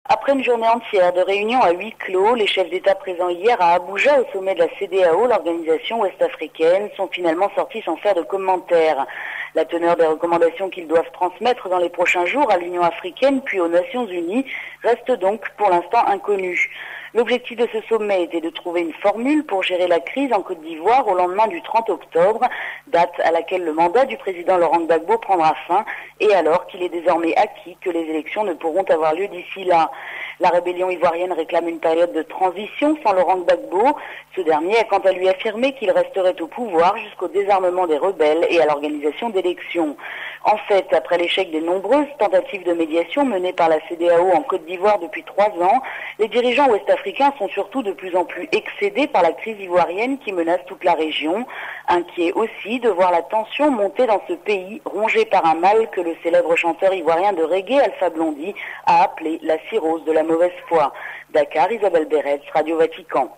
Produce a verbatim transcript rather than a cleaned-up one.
Après une journée entière de réunions à huis clos, les chefs d'État présents hier à Abuja, au sommet de la C E D E A O, l'organisation ouest-africaine, sont finalement sortis sans faire de commentaires. La teneur des recommandations qu'ils doivent transmettre dans les prochains jours à l'Union africaine puis aux Nations unies reste donc pour l'instant inconnue. L'objectif de ce sommet était de trouver une formule pour gérer la crise en Côte d'Ivoire au lendemain du trente octobre, date à laquelle le mandat du président Laurent Gbagbo prendra fin, et alors qu'il est désormais acquis que les élections ne pourront avoir lieu d'ici là. La rébellion ivoirienne réclame une période de transition sans Laurent Gbagbo. Ce dernier a quant à lui affirmé qu'il resterait au pouvoir jusqu'au désarmement des rebelles et à l'organisation d'élections. En fait, après l'échec des nombreuses tentatives de médiation menées par la C E D E A O en Côte d'Ivoire depuis trois ans, les dirigeants ouest-africains sont surtout de plus en plus excédés par la crise ivoirienne qui menace toute la région. Inquiets aussi de voir la tension monter dans ce pays rongé par un mal que le célèbre chanteur ivoirien de reggae Alpha Blondy a appelé la cirrhose de la mauvaise foi. Dakar, Isabelle Béretz, Radio Vatican.